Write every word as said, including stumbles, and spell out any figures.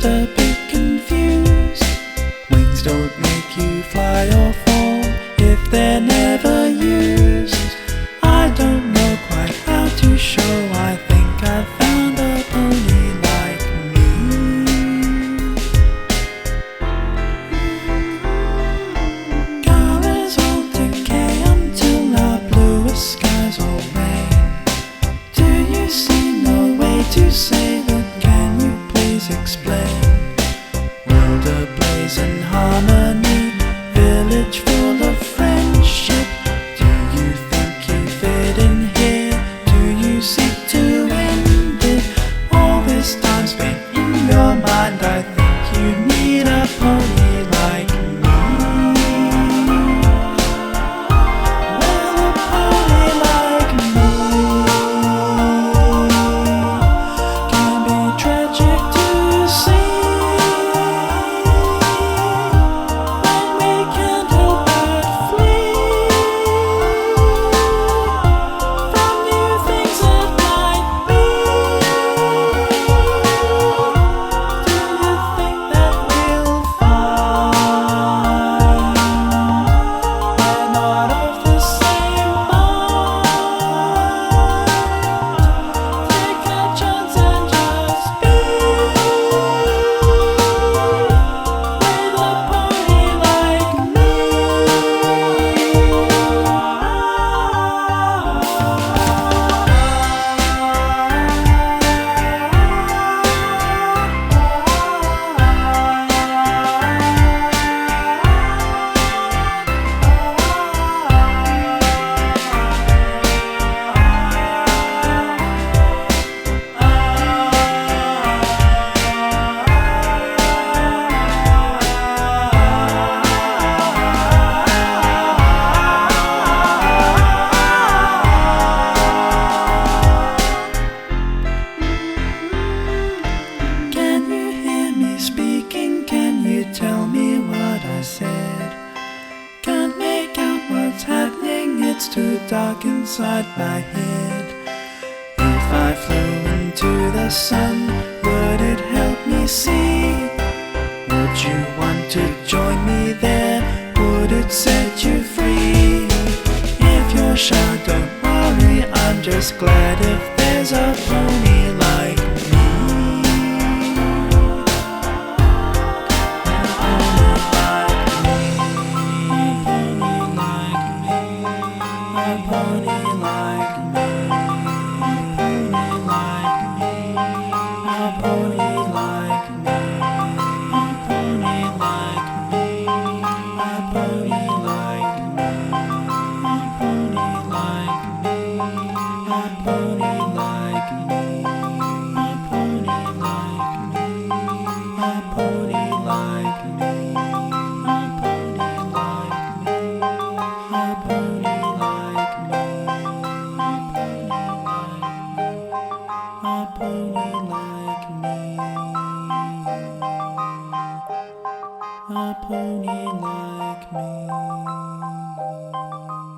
just a bit confused. Wings don't make you fly or fall if they're never used. I don't know quite how to show. I think I found a pony like me. Colors all decay until our bluest skies all rain. Do you see no way to say that? Can you please explain? World ablaze in harmony, village full of friendship. Do you think you fit in here? Do you seek to end it? All this time spent in your mind, I think you need a pony like me. Well, a pony like me can be tragic to see. Tell me what I said. Can't make out what's happening, it's too dark inside my head. If I flew into the sun, would it help me see? Would you want to join me there? Would it set you free? If you're shy, don't worry, I'm just glad if there's a pony like me. A pony like me.